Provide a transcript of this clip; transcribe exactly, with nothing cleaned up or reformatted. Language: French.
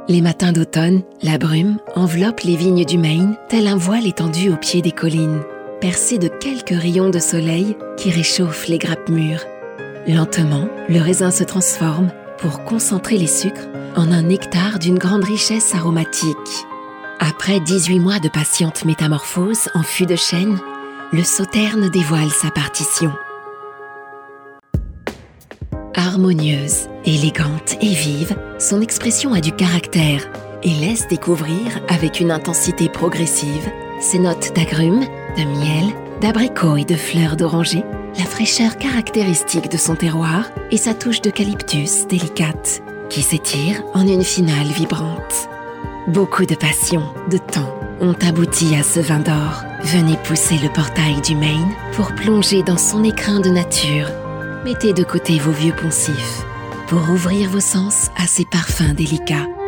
Les matins d'automne, la brume enveloppe les vignes du Maine tel un voile étendu au pied des collines, percé de quelques rayons de soleil qui réchauffent les grappes mûres. Lentement, le raisin se transforme pour concentrer les sucres en un nectar d'une grande richesse aromatique. Après dix-huit mois de patiente métamorphose en fût de chêne, le sauterne dévoile sa partition. Harmonieuse, élégante et vive, son expression a du caractère et laisse découvrir avec une intensité progressive ses notes d'agrumes, de miel, d'abricots et de fleurs d'oranger, la fraîcheur caractéristique de son terroir et sa touche d'eucalyptus délicate qui s'étire en une finale vibrante. Beaucoup de passion, de temps ont abouti à ce vin d'or. Venez pousser le portail du Maine pour plonger dans son écrin de nature. Mettez de côté vos vieux poncifs pour ouvrir vos sens à ses parfums délicats.